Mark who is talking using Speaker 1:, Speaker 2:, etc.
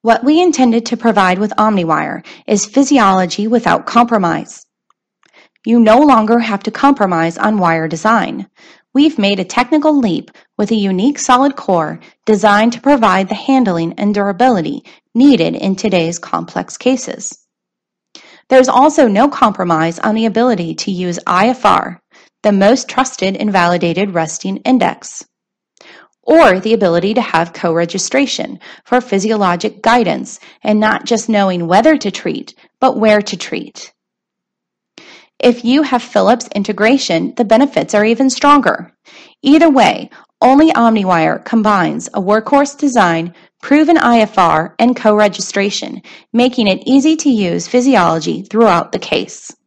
Speaker 1: What we intended to provide with OmniWire is physiology without compromise. You no longer have to compromise on wire design. We've made a technical leap with a unique solid core designed to provide the handling and durability needed in today's complex cases. There's also no compromise on the ability to use IFR, the most trusted and validated resting index, or the ability to have co-registration for physiologic guidance and not just knowing whether to treat, but where to treat. If you have Philips integration, the benefits are even stronger. Either way, only OmniWire combines a workhorse design, proven IFR, and co-registration, making it easy to use physiology throughout the case.